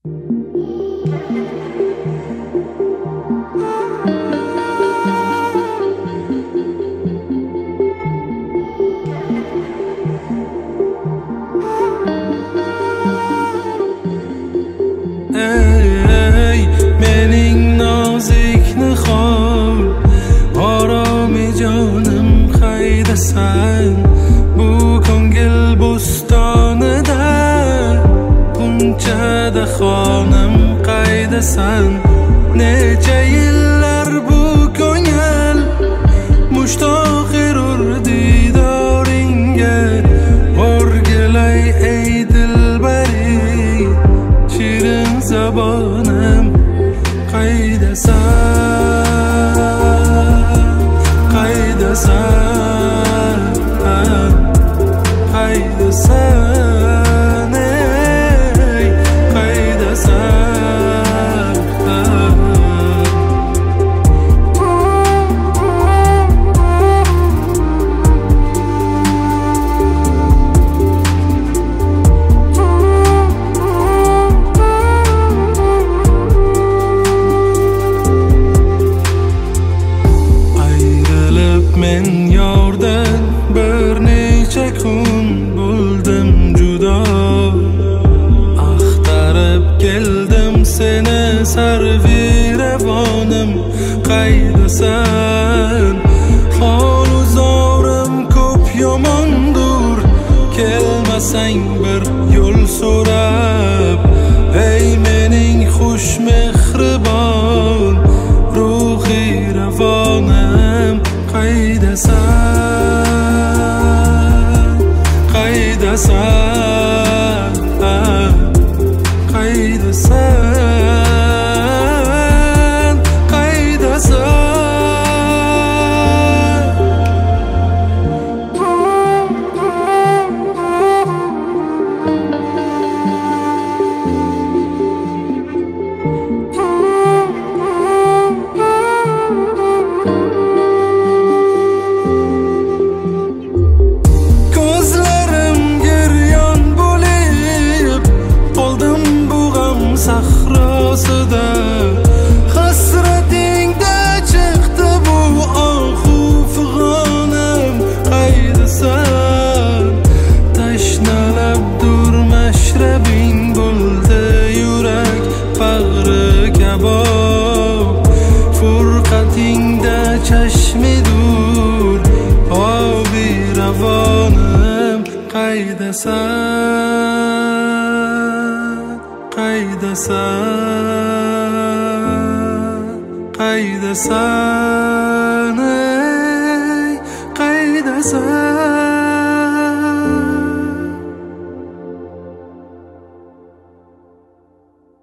ey mening nozik nihol oromi jonim qaydasan bu ko'ngil bo'stonida bunchada xonim qaydasan necha yillar bu ko'ngil mushtoq erur didoringga o'rgilay ey dilbari shirin zabonim qaydasan qaydasan qaydasan ey qaydasan men yordan bir necha kun bo'ldim judo axtarib keldim seni sarviravonim qaydasan holu zorim ko'p yomondur kelmasang bir yo'l so'rab ey mening xush mehribon ruhi ravonim qaydasan qaydasan qaydasan qaydasan sahrosida hasratingda chiqdi bu ohu fig'onim qaydasan tashnalabdur mashrabing bo'ldi yurak bag'ri kabob furqatingda chashmidur obi ravonim qaydasan qaydasan qaydasan